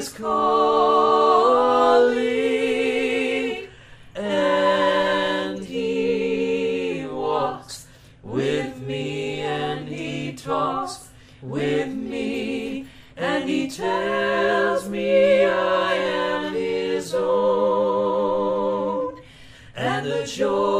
is calling, and he walks with me, and he talks with me, and he tells me I am his own, and the joy